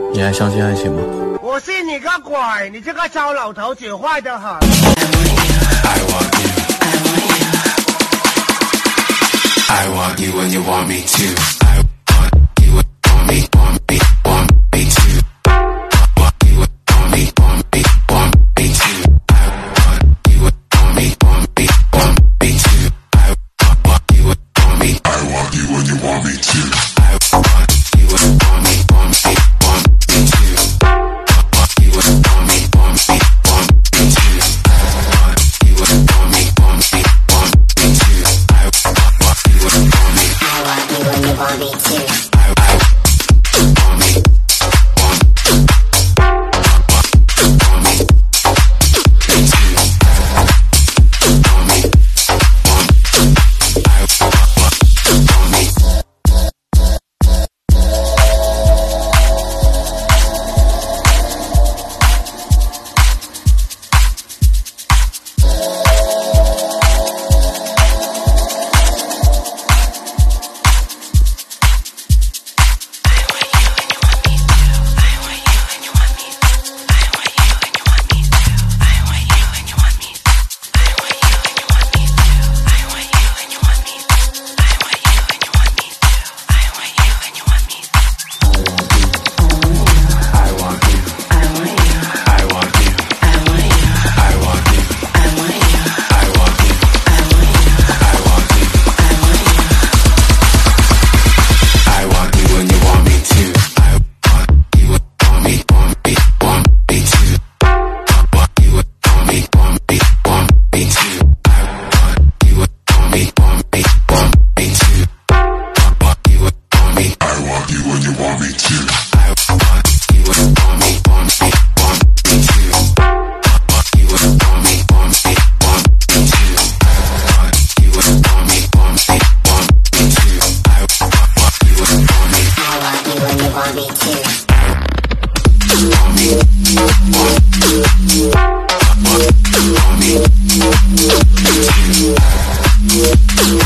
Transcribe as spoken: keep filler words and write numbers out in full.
你还相信爱情吗？ 我信你个鬼！你这个糟老头子坏得很。 I want you. I want you when you want me to. I want you when you want me, want me, want me to. I want you when you want me, want me, want me to. I want you when you want me, want me, want me to. I want you when you want me. I want you when you want me to. I want you when you want me, want me, want me to. I want you when you want me, want me, want me to. I want you when you want me, want me, want me to. I want you when you want me. I want you when you want me to. I want me, want me, want me, me too. Want me, want I want me. Want me, want me, want me too.